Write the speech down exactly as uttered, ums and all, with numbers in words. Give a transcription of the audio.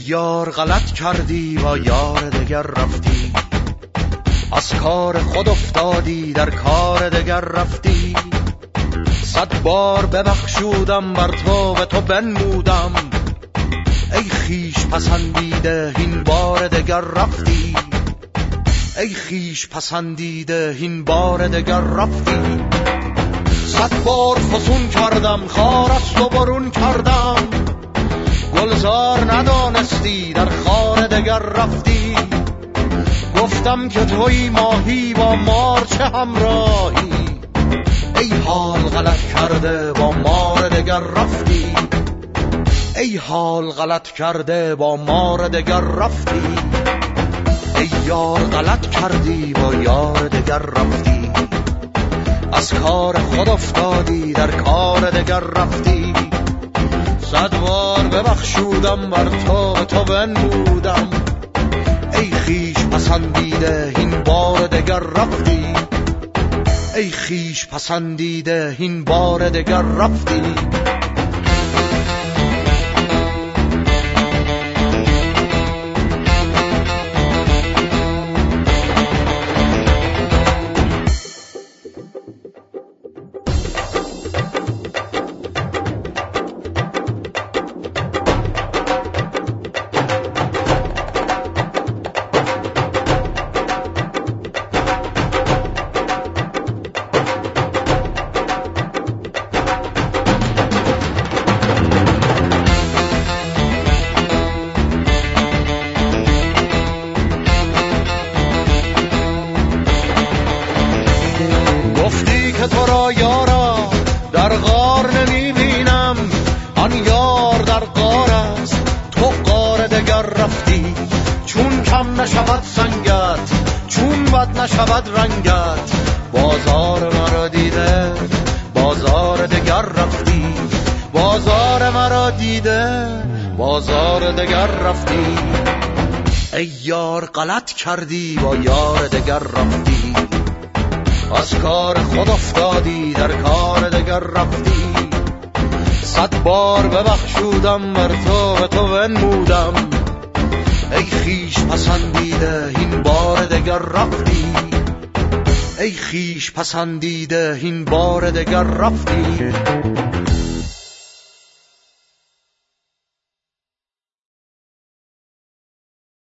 یار غلط کردی با یار دگر رفتی، از کار خود افتادی در کار دگر رفتی. صد بار ببخشودم بر تو و تو بنمودم، ای خیش پسندیده این بار دگر رفتی، ای خیش پسندیده این بار دگر رفتی. صد بار فسون کردم خار از تو برون کردم، گلزار ندانستی در خار دگر رفتی. گفتم که توی ماهی با مار چه همراهی، ای حال غلط کرده با مار دگر رفتی، ای حال غلط کرده با مار دگر رفتی. ای یار غلط کردی با یار دگر رفتی، از کار خود افتادی در کار دگر رفتی. صد بار ببخشودم بر تو و تو بنمودم، ای خیش پسندیده این بار دگر رفتی، ای خیش پسندیده این بار دگر رفتی. گفتی که تو را یارا در غار نمیبینم، آن یار در غار است تو غار دگر رفتی. چون کم نشود سنگت، چون بد نشود رنگت، بازار مرا دیده بازار دگر رفتی، بازار مرا دیده بازار دگر رفتی. ای یار غلط کردی با یار دگر رفتی، از کار خود افتادی در کار دگر رفتی. صد بار ببخشودم بر تو و تو بنمودم، ای خیش پسندیده این بار دگر رفتی، ای خیش پسندیده این بار دگر رفتی.